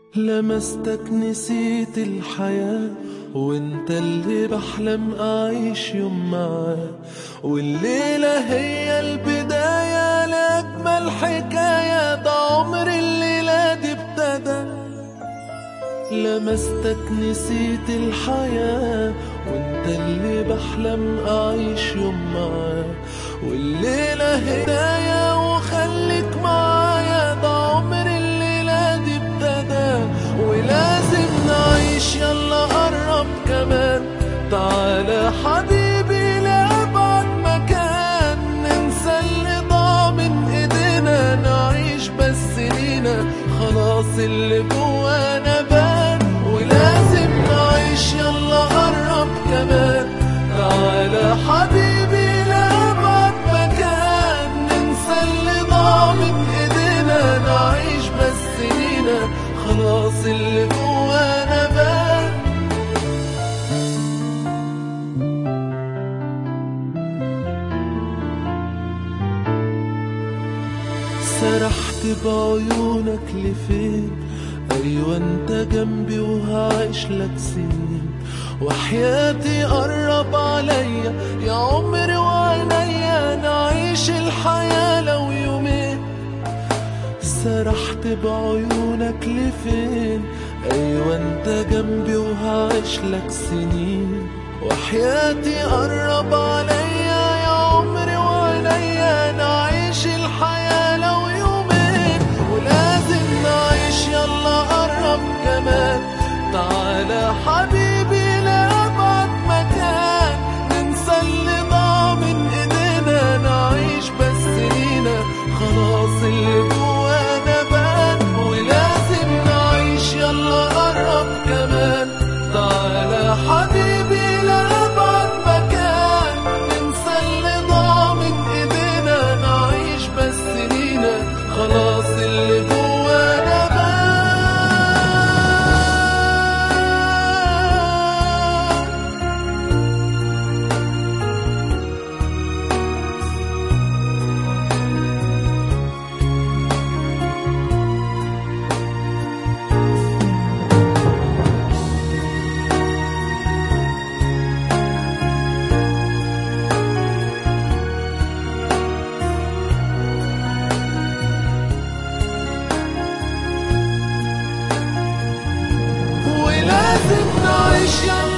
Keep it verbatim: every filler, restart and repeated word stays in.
لمستك نسيت الحياة، وانت اللي بحلم اعيش يوم معاه، والليلة هي البداية لأجمل حكاية، ده عمر الليلة دي ابتدى. لمستك نسيت الحياة، وانت اللي بحلم اعيش يوم معاه، والليلة هدايا وخليك معايا، ده عمر الليلة دي ابتدى. ولازم نعيش، يلا قرب كمان، تعالى حبيبي لأبعد مكان، ننسى اللي ضاع من ايدينا، نعيش بس لينا، خلاص اللي جوانا بان. ولازم نعيش، يلا قرب كمان، تعالى حبيبي لأبعد مكان، ننسى اللي ضاع من ايدينا، نعيش بس لينا، خلاص اللي جوانا بان. سرحت بعيونك لفين، ايوه انت جنبي وهعيش لك سنين، وحياتي قرب عليا يا عمري وعينيا، نعيش الحياة لو يومين. سرحت بعيونك لفين، ايوه انت جنبي وهعيش لك سنين، وحياتي قرب عليا يا عمري وعينيا، نعيش الحياة لو يومين. ولازم نعيش، يلا قرب كمان، تعالى حبيبي لأبعد مكان، ننسى اللي ضاع من ايدينا، نعيش بس لينا، خلاص اللي جوانا بان. ولازم نعيش، يلا قرب كمان، تعالى حبيبي لأبعد مكان، ننسى اللي ضاع من ايدينا، نعيش بس لينا، خلاص اللي جوانا بان. ولازم نعيش،